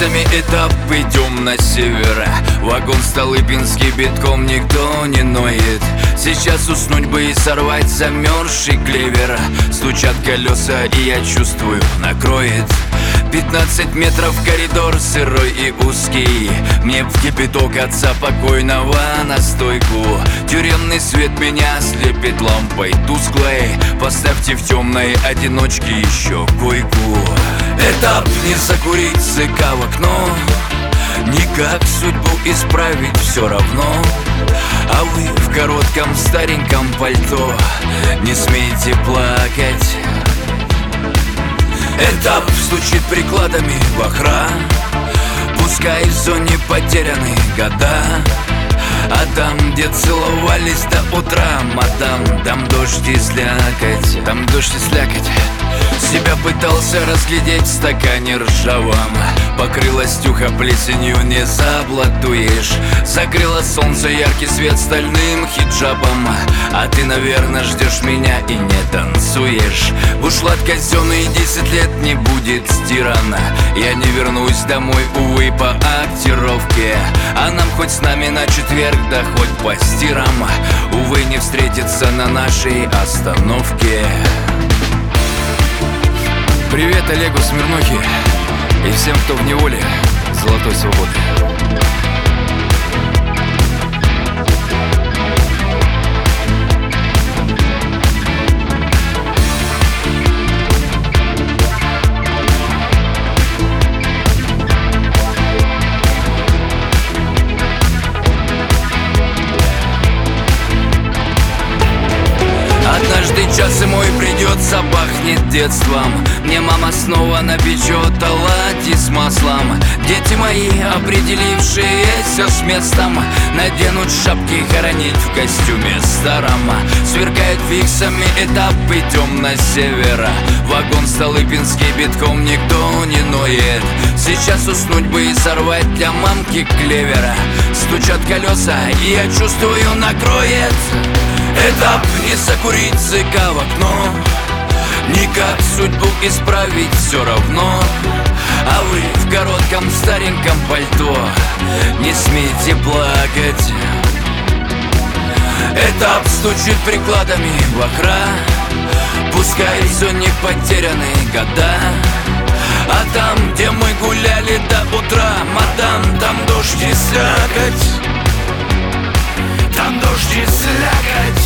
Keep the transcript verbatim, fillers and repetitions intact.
фиксами этап, идем на север. Вагон Столыпинский битком, никто не ноет. Сейчас уснуть бы и сорвать замерзший клевер. Стучат колеса и я чувствую, накроет. Пятнадцать метров коридор сырой и узкий. Мне в кипяток отца покойного на стойку. Тюремный свет меня слепит лампой тусклой. Поставьте в темной одиночке еще койку. Этап не закурить, зыка в окно. Никак судьбу исправить все равно. А вы в коротком стареньком пальто не смейте плакать. Этап стучит прикладами в охран. Пускай в зоне потеряны года. А там, где целовались до утра, мадам, там дождь и слякоть. Там дождь и слякоть. Себя пытался разглядеть в стакане ржавом. Покрыла стюха плесенью, не заблатуешь. Закрыло солнце яркий свет стальным хиджабом. А ты, наверное, ждешь меня и не танцуешь. Бушлат казенный, десять лет не будет стирана. Я не вернусь домой, увы, по актировке. А нам хоть с нами на четверг, да хоть по стирам. Увы, не встретиться на нашей остановке. Привет Олегу Смирнохе и всем, кто в неволе золотой свободы. Однажды час и мой придет, запахнет детством. Мне мама снова напечет оладьи с маслом. Дети мои, определившиеся с местом, наденут шапки хоронить в костюме старом. Сверкает фиксами этап, идем на север. Вагон Столыпинский битком, никто не ноет. Сейчас уснуть бы и сорвать для мамки клевера. Стучат колеса и я чувствую, накроет. Этап не закурить, зыка в окно. Никак судьбу исправить все равно. А вы в коротком стареньком пальто не смейте плакать. Этап стучит прикладами в охран. Пускай в зоне потеряны года. А там, где мы гуляли до утра, мадам, там дождь и слякоть. Там дождь и слякоть.